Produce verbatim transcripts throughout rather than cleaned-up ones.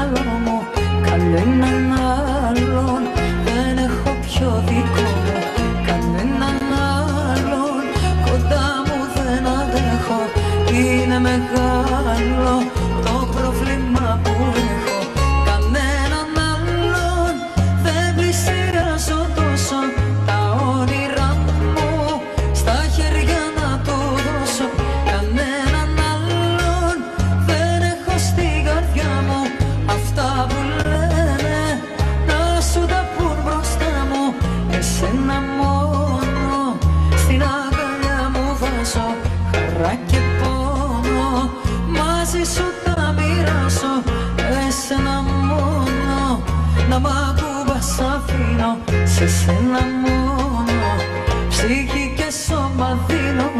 μυαλό μου κανέναν άλλον, δεν έχω πιο δικό μου κανέναν άλλον, κοντά μου δεν αντέχω, είναι μεγάλο το πρόβλημα που έχω, κανέναν άλλον δεν πλησιάζω τόσο, τα όνειρά μου στα χέρια να του δώσω, κανέναν άλλον δεν έχω στην καρδιά μου, αυτά που λένε να σου τα πουν μπροστά μου, εσένα μόνο στην αγκαλιά μου βάζω, χαρά και πόνο μαζί σου τα μοιράσω, εσένα μόνο να μ' ακουμπάς αφήνω, σε σένα μόνο ψυχή και σώμα δίνω.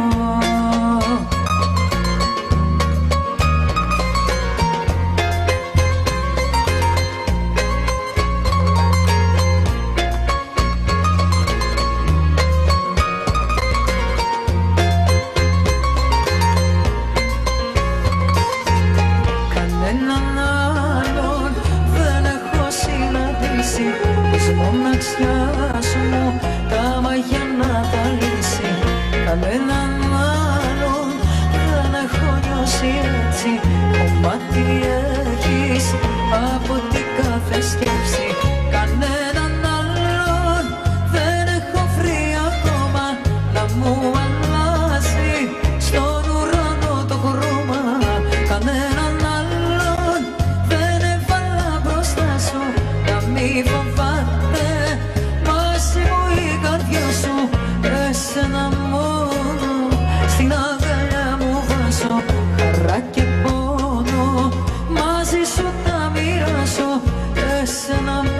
Κανέναν άλλον δεν έχω συναντήσει, της μοναξιάς μου τα μαγιά να τα λύσει, κανέναν άλλον δεν έχω νιώσει έτσι, κομμάτι έχεις από την κάθε σκέψη, κανέναν άλλον δεν έχω βρει ακόμα να μου αλλάζει στον ουρανό το χρώμα, κανέναν άλλον δεν έβαλα μπροστά σου, να μη φοβάται μαζί μου η καρδιά σου, εσένα μόνο στην αγκαλιά μου βάζω, χαρά και πόνο μαζί σου τα μοιράσω, εσένα μόνο